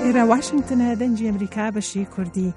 ئێرە واشنگتنە دەنجی ئەمریکا بەشی کوردی.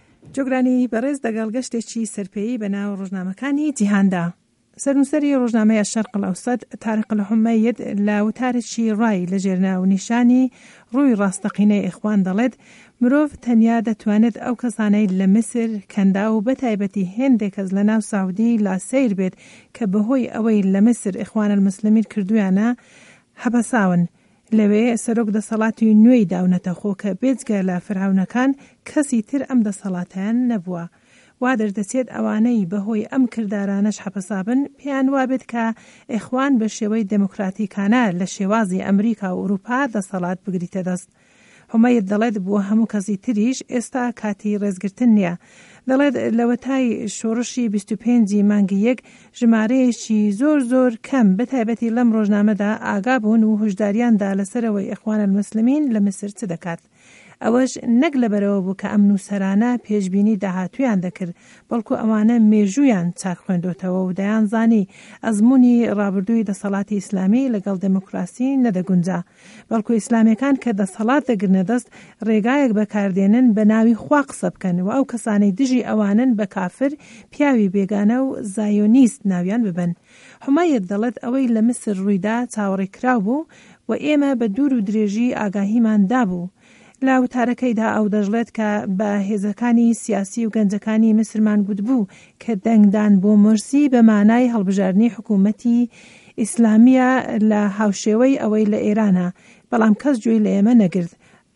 جۆگرانی بەڕێز دەگەڵ گەشتێکی سەرپێیی بەناو ڕۆژنامەکانی جیهاندا. سەرنووسەری ڕۆژنامەی الشەرق الأوسط تارق الحومەید لە وتارێکی ڕای لە ژێرناو نیشانی ڕووی ڕاستەقینەی ئیخوان دەڵێت مرۆڤ تەنیا دەتوانێت ئەو کەسانەی لە میسر کەندا و بەتایبەتی هێندێک کەس لە ناو سعودی لا سیر بێت کە بەهۆی ئەوەی لە میسر ئیخوان المسلمین کردویانە هەبەساون. لەوێ سەرۆک دەسەڵاتی نوێی داونەتە خۆ کە بێجگە لە فرعونەکان کەسی تر ئەم دەسەڵاتیان نەبووە. وا دەردەچێت ئەوانەی بەهۆی ئەم کردارانەش هەبەسابن پێیان وابێت کە ئیخوان بە شێوەی دموکراتیکانە لە شێوازی ئەمریکا و ئوروپا دەسەڵات بگریتە دەست. حومەید دەڵێت بووە هەموو کەسی تریش ئێستا کاتی ڕێزگرتن نییە. دەڵێت لەوەتای شۆڕشی 25 مانگی یەک ژمارەیەکی زۆر کەم بەتایبەتی لەم ڕۆژنامەدا ئاگا بوون و هشداریاندا لەسەرەوەی ئیخوان المسلمین لە میسر چ دەکات. ئەوەش نەک لەبەرەوە بوو کە ئەم نووسەرانە پێشبینی داهاتویان دەکرد، بەڵکو ئەوانە مێژویان چاک خوێندۆتەوە و دەیان زانی ئەزمموی ڕابردووی دەسەڵاتی ئیسلامی لەگەڵ دموکراسی نەدەگونجا، بەڵکو ئیسلامیەکان کە دەسەڵات دەگرنە دەست ڕێگایەک بەکاردێنن بە ناوی خوا قسە بکەن و ئەو کەسانەی دژی ئەوانن بە کافر پیاوی بێگانە و زایۆنیست ناویان ببن. حومەید دەڵێت ئەوەی لە میسر ڕوویدا چاوەڕێ کراو بوو و ئێمە بە دوور و درێژی ئاگاهیمان دابوو. لە وتارەکەیدا ئەو دەژڵێت کە بە هێزەکانی سیاسی و گەنجەکانی میسرمان گوتبوو کە دەنگدان بۆ مرسی بە مانای هەڵبژاردنی حکوومەتی ئیسلامیە لە هاوشێوەی ئەوەی لە ئێرانە، بەڵام کەس گوێی لە ئێمە نەگرت.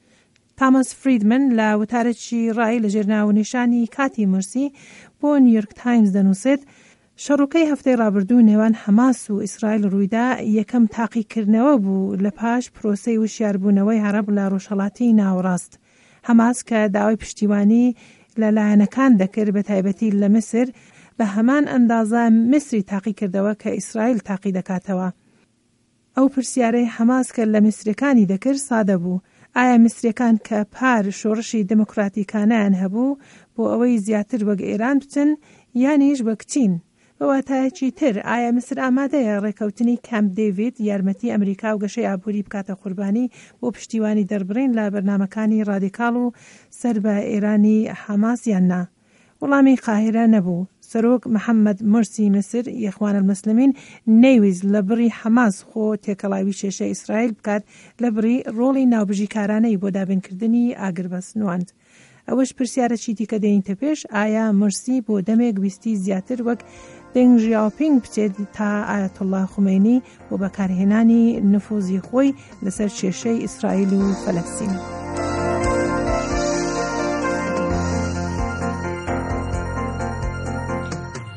تامەس فریدمن لە وتارێکی ڕای لە ژێرناونیشانی کاتی مرسی بۆ نیویۆرک تایمز دەنووسێت شەڕوکەی هەفتەی ڕابردوو نێوان حەماس و ئیسرائیل ڕوویدا یەکەم تاقیکردنەوە بوو لە پاش پرۆسەی وشیاربوونەوەی عەرەب لە ڕۆژهەڵاتی ناوەڕاست. حەماس کە داوای پشتیوانی لەلایەنەکان دەکرد بە تایبەتی لە میسر بە هەمان ئەندازە میسری تاقی کردەوە کە ئیسرائیل تاقی دەکاتەوە. ئەو پرسیارەی حەماس کە لە میسرەکانی دەکرد سادە بوو: ئایا میسرەکان کە پار شۆڕشی دموکراتیکانیان هەبوو بۆ ئەوەی زیاتر وەک ئێران بچن یانیش وەک چین؟ بەواتایەکی تر ئایا میسر ئامادەیە ڕێکەوتنی کامپ دیڤید یارمەتی ئەمریکا و گەشەی ئابووری بکاتە قوربانی بۆ پشتیوانی دەربڕین لە بەرنامەکانی ڕادیکاڵ و سەر بە ئێرانی حەماس یان نا؟ وەڵامی قاهرە نەبوو. سەرۆک محەممەد مرسی میسر ئیخوان المسلمین نەیویست لە بڕی حەماس خۆ تێکەڵاوی کێشەی ئیسرائیل بکات لە بڕی ڕۆڵی ناوبژیکارانەی بۆ دابینکردنی ئاگربەس نواند. ئەوەش پرسیارەکی دیکە دێنیتە پێش: ئایا مرسی بۆ دەمێک ویستی زیاتر وەک دنگ ژیاوپینگ بچێت تا ئایەتوڵڵا خومەینی بۆ بەکارهێنانی نفوزی خۆی لەسەر کێشەی ئیسرائیل و فەلەستین؟